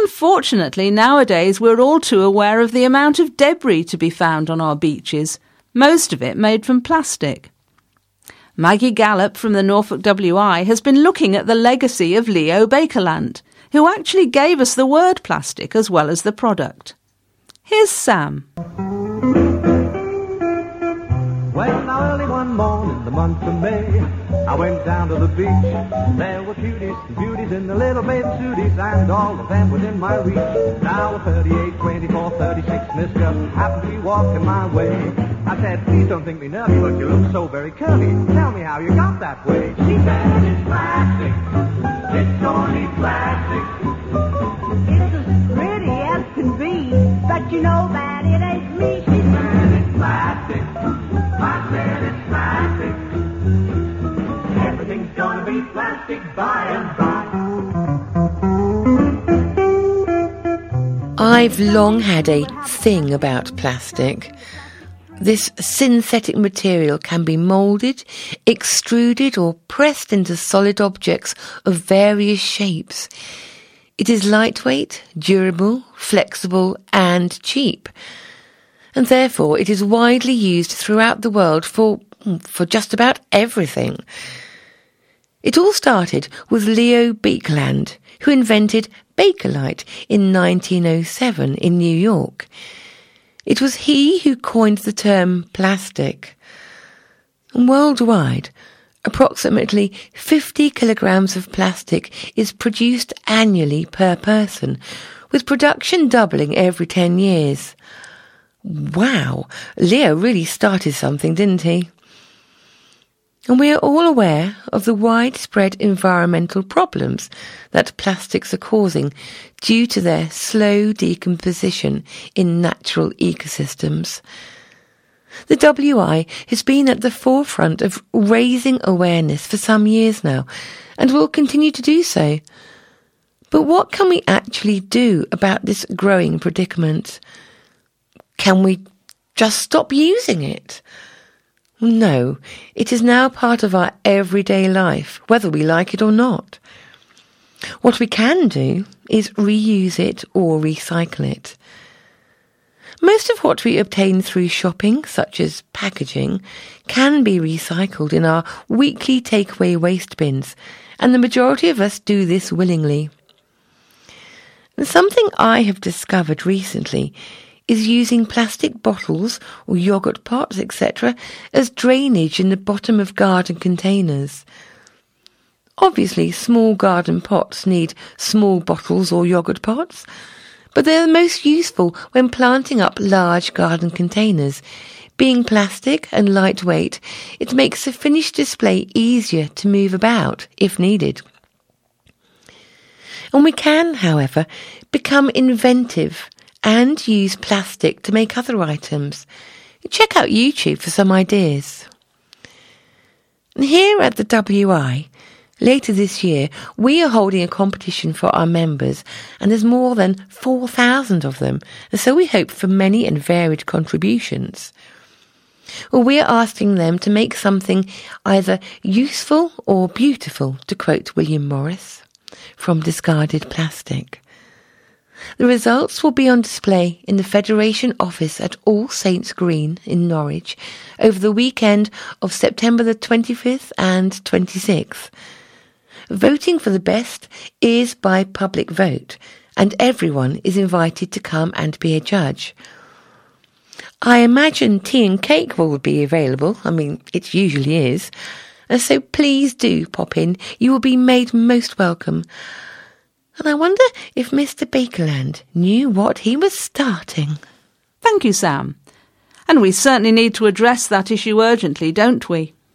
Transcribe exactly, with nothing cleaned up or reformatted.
Unfortunately, nowadays we're all too aware of the amount of debris to be found on our beaches, most of it made from plastic. Maggie Gallop from the Norfolk W I has been looking at the legacy of Leo Bakerland, who actually gave us the word plastic as well as the product. Here's Sam. Well, now early one morning, the month of May, I went down to the beach. There were cuties and beauties in the little bathing suities, and all of them within my reach. Now a thirty-eight, twenty-four, thirty-six miss just happened to be walking my way. I said, please don't think me nervy, but you look so very curvy. Tell me how you got that way. She said, it's plastic. It's only plastic. It's as pretty as can be, but you know that it ain't me. She said, it's plastic. I said it's plastic. Everything's gonna be plastic by and by. I've long had a thing about plastic. This synthetic material can be moulded, extruded or pressed into solid objects of various shapes. It is lightweight, durable, flexible and cheap. And therefore it is widely used throughout the world for, for just about everything. It all started with Leo Baekeland, who invented Bakelite in nineteen oh seven in New York. It was he who coined the term plastic. And worldwide, approximately fifty kilograms of plastic is produced annually per person, with production doubling every ten years. Wow, Leo really started something, didn't he? And we are all aware of the widespread environmental problems that plastics are causing due to their slow decomposition in natural ecosystems. The W I has been at the forefront of raising awareness for some years now and will continue to do so. But what can we actually do about this growing predicament? Can we just stop using it? No, it is now part of our everyday life, whether we like it or not. What we can do is reuse it or recycle it. Most of what we obtain through shopping, such as packaging, can be recycled in our weekly takeaway waste bins, and the majority of us do this willingly. And something I have discovered recently is using plastic bottles or yoghurt pots, et cetera, as drainage in the bottom of garden containers. Obviously, small garden pots need small bottles or yoghurt pots, but they are most useful when planting up large garden containers. Being plastic and lightweight, it makes the finished display easier to move about if needed. And we can, however, become inventive and use plastic to make other items. Check out YouTube for some ideas. And here at the W I, later this year, we are holding a competition for our members, and there's more than four thousand of them, and so we hope for many and varied contributions. Well, we are asking them to make something either useful or beautiful, to quote William Morris, from discarded plastic. The results will be on display in the Federation office at All Saints Green in Norwich over the weekend of September the twenty-fifth and twenty-sixth. Voting for the best is by public vote, and everyone is invited to come and be a judge. I imagine tea and cake will be available. I mean, it usually is. And so please do pop in. You will be made most welcome. And I wonder if Mister Bakerland knew what he was starting. Thank you, Sam. And we certainly need to address that issue urgently, don't we?